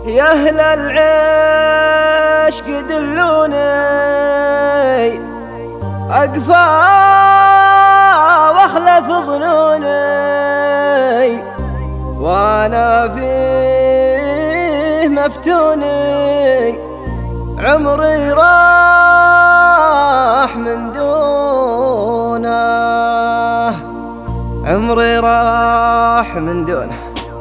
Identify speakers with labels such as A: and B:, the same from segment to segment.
A: يا أهل العشق دلوني أقفى واخلف ظنوني وانا فيه مفتوني، عمري راح من دونه، عمري راح من دونه،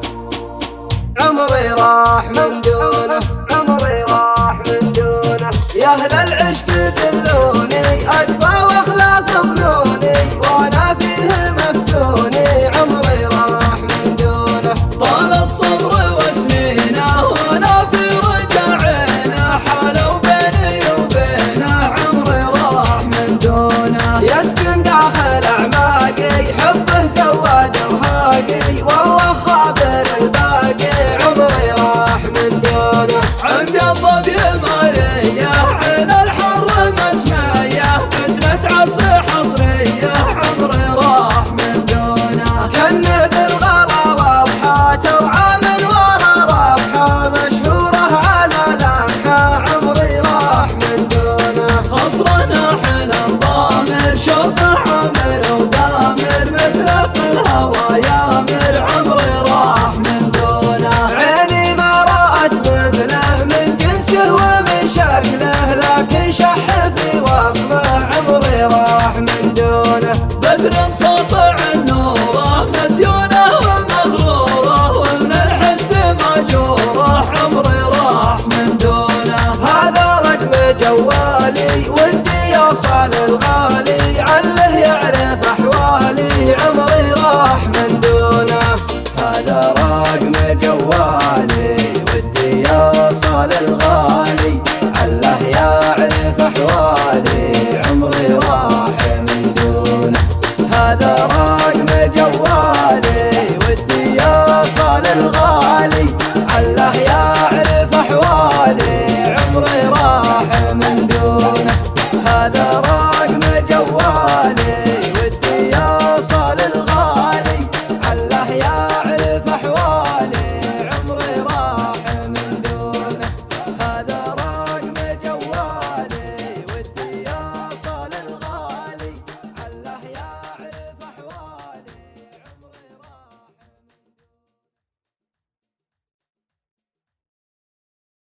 A: عمري راح من دونه، عمري راح من دونه. يا أهل العشق دلوني أقفى واخلف ظنوني وانا فيه مفتوني، عمري راح من دونه.
B: طال الصبر وسنينه وانا في رجعينه، حالوا بيني وبينه عمري راح من دونه.
A: يسكن داخل اعماقي حبه زواد ارهاقي، والله خابر الباقي عمري راح من دونه.
B: عند الضبي ماليه عين الحر مسميه، فتنة عصر حصريه عمري راح من دونه.
A: كنه بالغلا واضحه ترعى من ورا رابحه، مشهوره على لمحه عمري راح من دونه.
B: خصرنا حل الضامر شوفه عامر ودامر، مثله في الهوى يامر عمري راح من دونه.
A: عيني ما رأت مثله من جنسه ومن شكله، لكن شح في وصفه عمري راح من دونه.
B: بدر سطع النوره مزيونه ومغروره، ومن الحسن ماجوره عمري راح من دونه.
A: هذا رقم جوالي ودي يوصل الغالي، عله يعرف احوالي عمري راح من دونه. هذا رقم جوالي ودي يوصل الغالي، عله يعرف احوالي عمري راح من دونه. هذا رقم جوالي ودي يوصل الغالي.